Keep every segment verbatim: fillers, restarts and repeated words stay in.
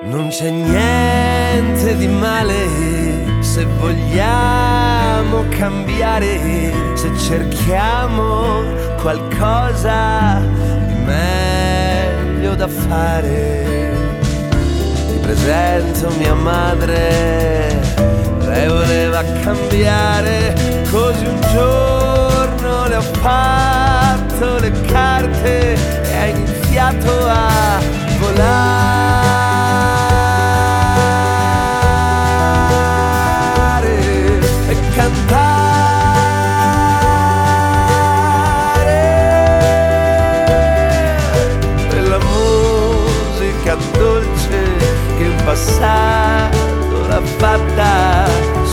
Non c'è niente di male se vogliamo cambiare, se cerchiamo qualcosa di meglio da fare. Ti presento mia madre, lei voleva cambiare, così un giorno le ho fatto le carte e ha iniziato a volare e cantare quella musica dolce che in passato l'ha fatta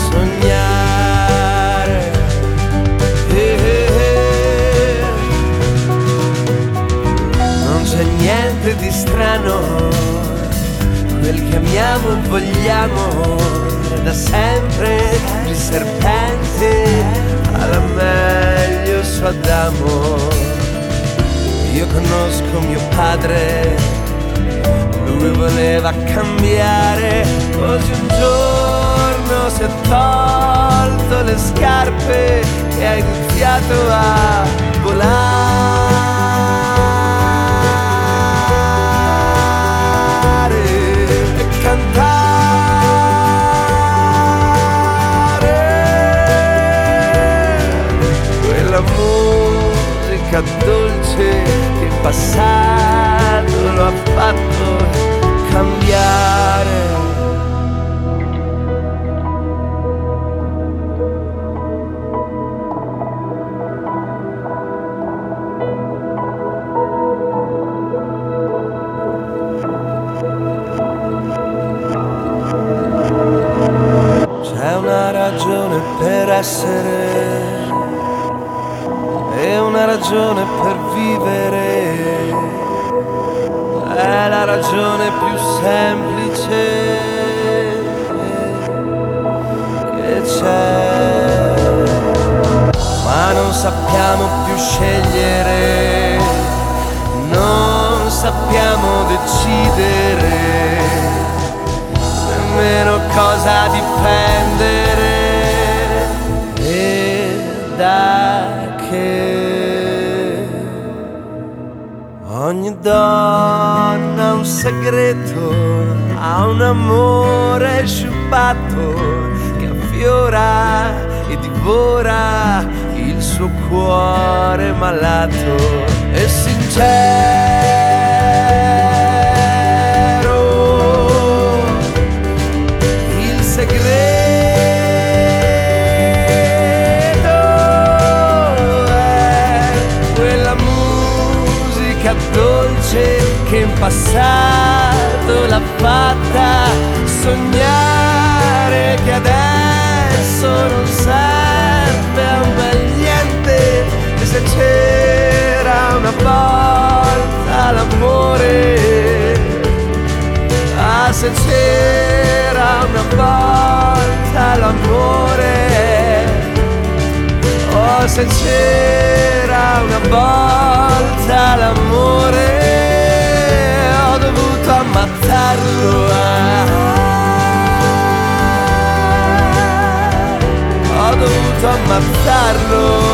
sognare. Non c'è niente di strano, quel che amiamo e vogliamo da sempre. Il serpente alla meglio su Adamo. Io conosco mio padre, lui voleva cambiare, così un giorno si è tolto le scarpe e ha iniziato a volare e cantare quella musica dolce che in passato lo ha fatto cambiare. C'è una ragione per essere e una ragione per vivere. È la ragione più semplice che c'è, ma non sappiamo più scegliere, non sappiamo decidere nemmeno cosa dipendere e da che. Ogni donna ha un segreto, ha un amore sciupato che affiora e divora il suo cuore malato e sincero. Il segreto è quella musica dolce che in passato l'ha fatta sognare, che adesso non serve a un bel niente. E se c'era una volta l'amore, ah, se c'era una volta l'amore, oh, se c'era una volta l'amore, ho dovuto ammazzarlo, ah. Ho dovuto ammazzarlo.